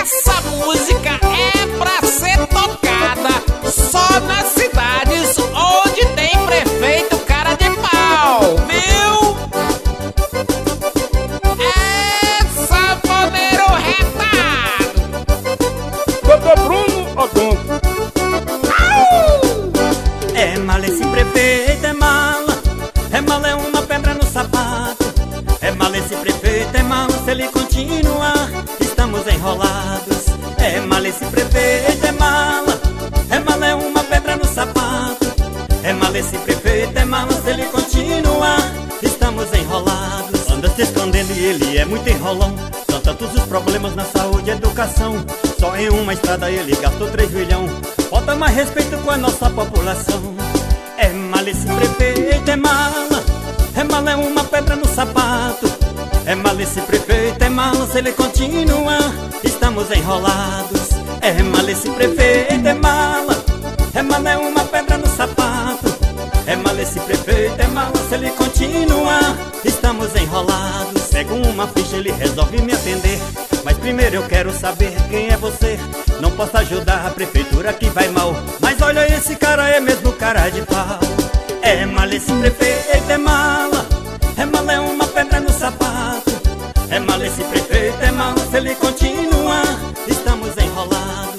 Essa música é pra ser tocada só nas cidades onde tem prefeito cara de pau, viu? É sanfoneiro retado. Doutor Bruno Odonto. É mala esse prefeito, é mala. É mala, é uma pedra no sapato. É mala esse prefeito, é mala. Se ele continuar, estamos enrolados. É mala esse prefeito, é mala. É mala, é uma pedra no sapato. É mala esse prefeito, é mala. Se ele continuar, estamos enrolados. Anda se escondendo e ele é muito enrolão. São tantos os problemas na saúde e educação. Só em uma estrada ele gastou 3 milhões. Falta mais respeito com a nossa população. É mala esse prefeito, é mala. É mala, é uma pedra no sapato. É mala esse prefeito, é mala. Se ele continuar, estamos enrolados. É mala esse prefeito, é mala. É mala, é uma pedra no sapato. É mala esse prefeito, é mala. Se ele continuar, estamos enrolados. Pego uma ficha, ele resolve me atender. Mas primeiro eu quero saber quem é você. Não posso ajudar a prefeitura que vai mal. Mas olha, esse cara é mesmo cara de pau. É mala esse prefeito, é mala. É mala, é uma pedra no sapato. É mala esse prefeito, é mala. Se ele continuar, estamos enrolados.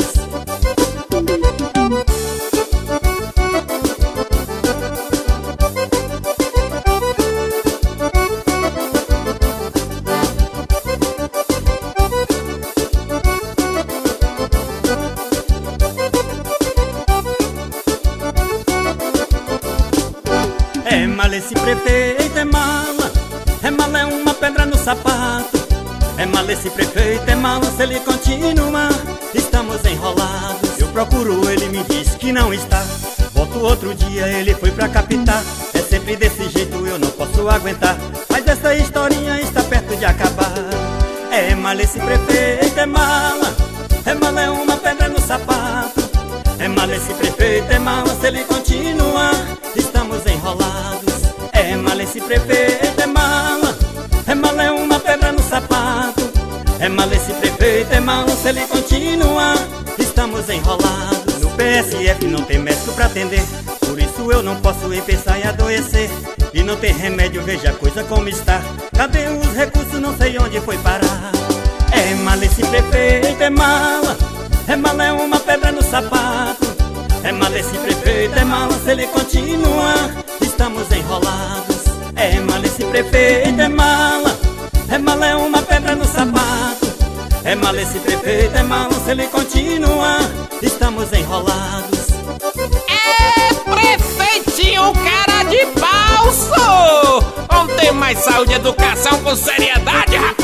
É mala esse prefeito, é mala. É mala, é uma pedra no sapato. É mala esse prefeito, é mala. Se ele continuar, estamos enrolados. Eu procuro, ele me diz que não está. Volto outro dia, ele foi pra capital. É sempre desse jeito, eu não posso aguentar. Mas essa historinha está perto de acabar. É mala esse prefeito, é mala. É mala, é uma pedra no sapato. É mala esse prefeito, é mala. Se ele continuar, estamos enrolados. É mala esse prefeito, é mala. É mala, é uma pedra no sapato. É mala esse prefeito, é mala. Se ele continuar, estamos enrolados. No PSF não tem médico pra atender. Por isso eu não posso em pensar em adoecer. E não tem remédio, veja a coisa como está. Cadê os recursos, não sei onde foi parar. É mala esse prefeito, é mala. É mala, é uma pedra no sapato. É mala esse prefeito, é mala. Se ele continuar, estamos enrolados. É mala esse prefeito, é mala. É mala, é uma pedra no sapato. É mala esse prefeito, é mala. Se ele continuar, estamos enrolados. É prefeitinho cara de pau, sou! Vamos ter mais saúde e educação com seriedade, rapaz!